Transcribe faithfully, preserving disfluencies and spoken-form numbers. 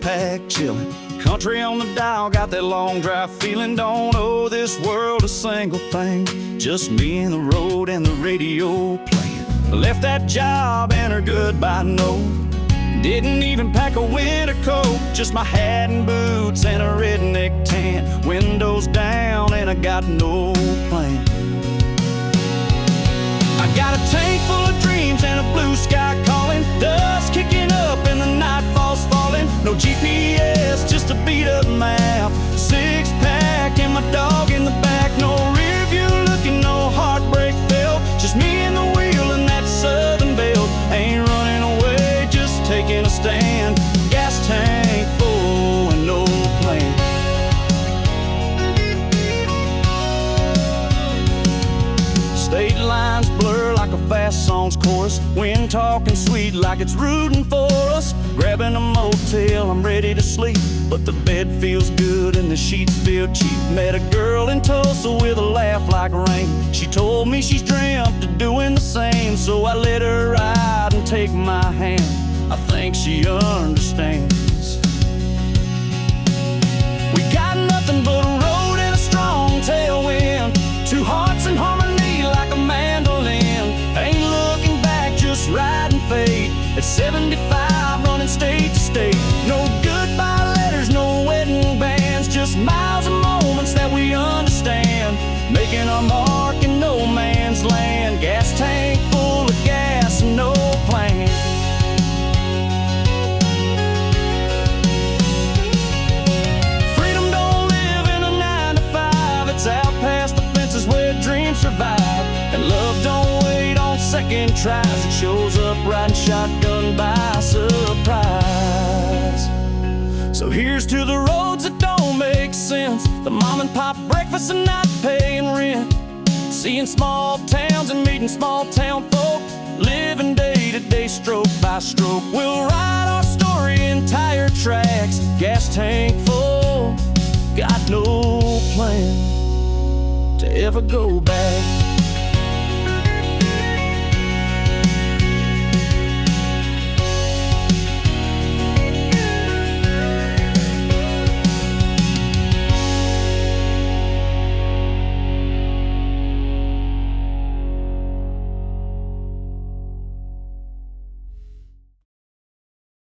pack chillin'. Country on the dial, got that long drive feeling. Don't owe this world a single thing, just me and the road and the radio playing. Left that job and her goodbye note. Didn't even pack a winter coat, just my hat and boots and a redneck tan. Windows down and I got no plan. I got a tank full of dreams and a blue sky calling. Dust kicking up and the night falls falling. No G P S, just a beat up map. Six pack and my dog in the back. No rear view looking, no heartbreak felt. Just me and the wheel and that southern belt. Ain't running away, just taking a stand. Gas tank full and no plan. State lines blur like a fast song's chorus. Wind talking sweet like it's rooting for us. Grabbing a motel, I'm ready to sleep, but the bed feels good and the sheets feel cheap. Met a girl in Tulsa with a laugh like rain. She told me she's dreamt of doing the same, so I let her ride and take my hand. I think she understands. We got nothing but a road and a strong tailwind. Two hearts in harmony like a mandolin. Ain't looking back, just riding fate. At seventy-five, running state to state. No goodbye letters, no wedding bands. Just miles of moments that we understand. Making our mark in no man's land. Gas tank full of gas and no plan. Freedom don't live in a nine to five. It's out past the fences where dreams survive. And love don't wait on second tries. It shows up riding shotgun by surprise. So here's to the roads that don't make sense. The mom and pop breakfast and not paying rent. Seeing small towns and meeting small town folk. Living day to day, stroke by stroke. We'll write our story in tire tracks. Gas tank full, got no plan to ever go back.